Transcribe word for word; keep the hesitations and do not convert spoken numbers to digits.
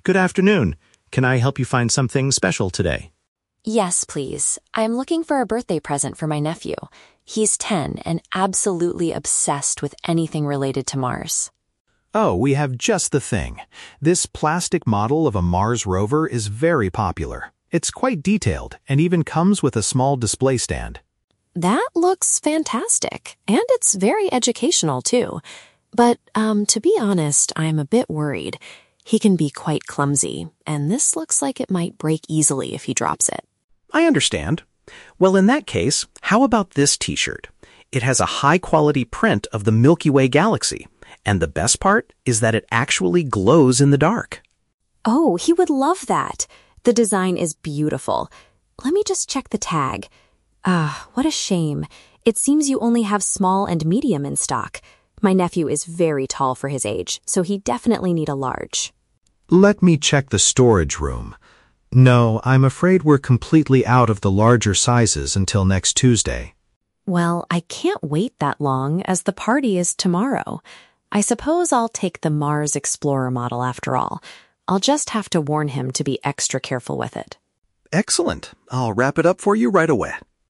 Good afternoon. Can I help you find something special today? Yes, please. I'm looking for a birthday present for my nephew. He's ten and absolutely obsessed with anything related to Mars. Oh, we have just the thing. This plastic model of a Mars rover is very popular. It's quite detailed and even comes with a small display stand. That looks fantastic, and it's very educational, too. But, um, to be honest, I'm a bit worried. He can be quite clumsy, and this looks like it might break easily if he drops it. I understand. Well, in that case, how about this t-shirt? It has a high-quality print of the Milky Way galaxy, and the best part is that it actually glows in the dark. Oh, he would love that. The design is beautiful. Let me just check the tag. Ah, what a shame. It seems you only have small and medium in stock. My nephew is very tall for his age, so he definitely need a large. Let me check the storage room. No, I'm afraid we're completely out of the larger sizes until next Tuesday. Well, I can't wait that long, as the party is tomorrow. I suppose I'll take the Mars Explorer model after all. I'll just have to warn him to be extra careful with it. Excellent. I'll wrap it up for you right away.